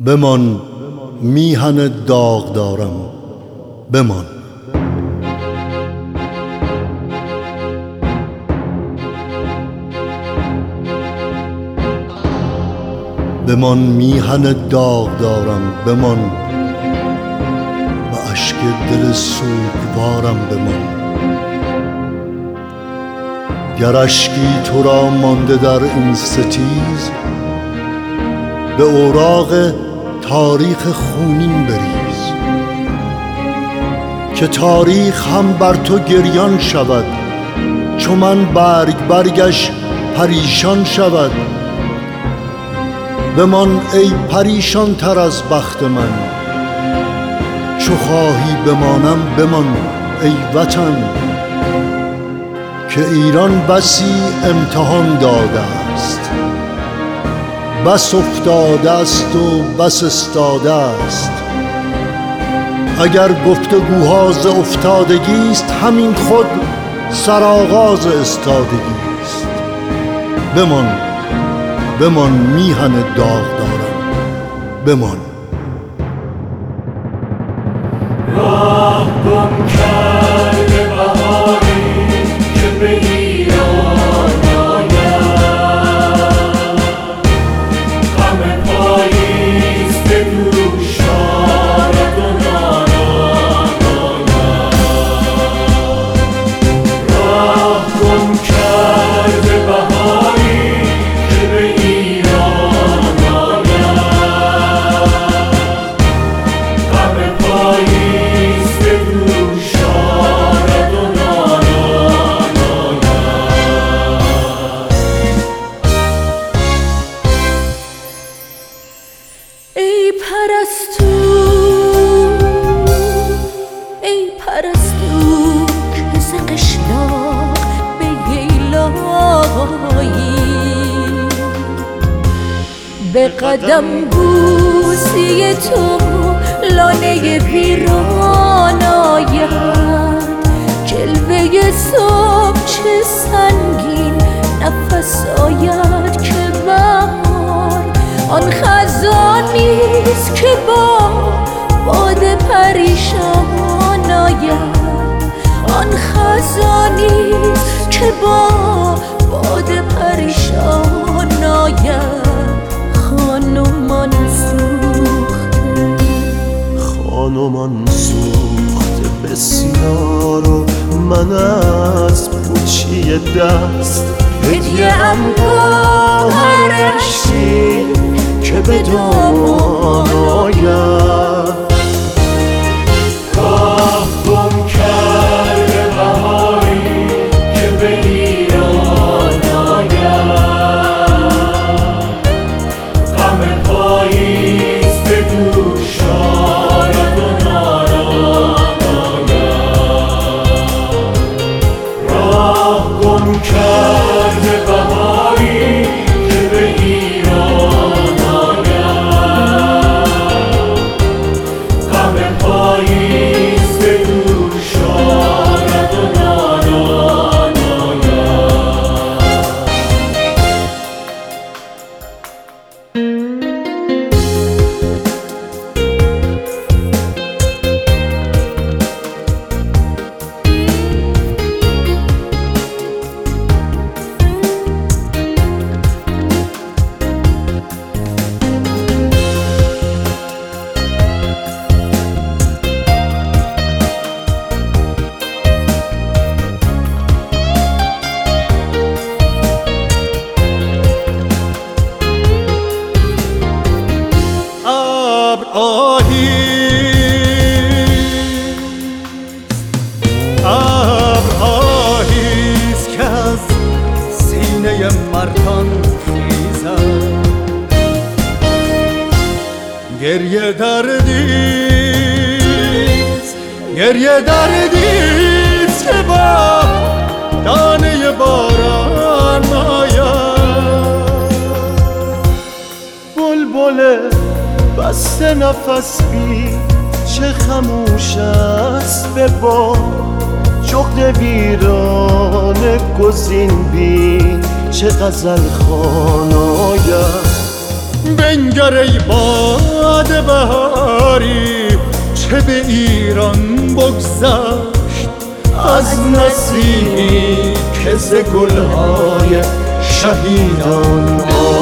بمان میهن داغ دارم، بمان. بمان میهن داغ دارم، بمان. به اشک دل سوگوارم بمان. گر اشکی تو را مانده در این ستیز، به اوراق تاریخ خونین بریز، که تاریخ هم بر تو گریان شود، چو من برگش پریشان شود. بمان ای پریشان تر از بخت من، چو خواهی بمانم بمان ای وطن. که ایران بسی امتحان داده است، بس افتاده است و بس استاده است. اگر گفتگوها ز افتادگی است، همین خود سرآغاز استادگی است. بمان بمان میهن داغ دارم، بمان. راه گم کرده بهاری که به ایران آید، غم پاییز به دوش آرد و نالان آید. راه گم کرده بهاری که به ایران آید، غم پاییز به دوش آرد و نالان آید. ای پرستو ای پرستو که ز قشلاق به ییلایی، به قدم بوسی تو لانه ویران آید. جلوه صبح چه سنگین نفس آید که بهار آن خزانیست که با باد پریشان آید. آن خزانیست که با باد پریشان آید. خانمان سوخته بسیار و من از پوچی دست هدیه ام گوهر اشکی که به دامان آید. راه گم کرده بهاری که به ایران آید، غم پاییز به دوش آرد و نالان آید. راه گم کرده بهاری که به ایران آید، غم پاییز به دوش آرد و نالان ابرهاییست که از سینه مردان خیزد. گریه دردیست که با دانه باران آید. بلبل بسته نفس بی چه خموش است به باد. جغد ویران گزین بین چه غزل خوان آید. بنگر بنگر ای باد بهاری چه به ایران بگذشت از نسیمی که ز گلهای شهیدان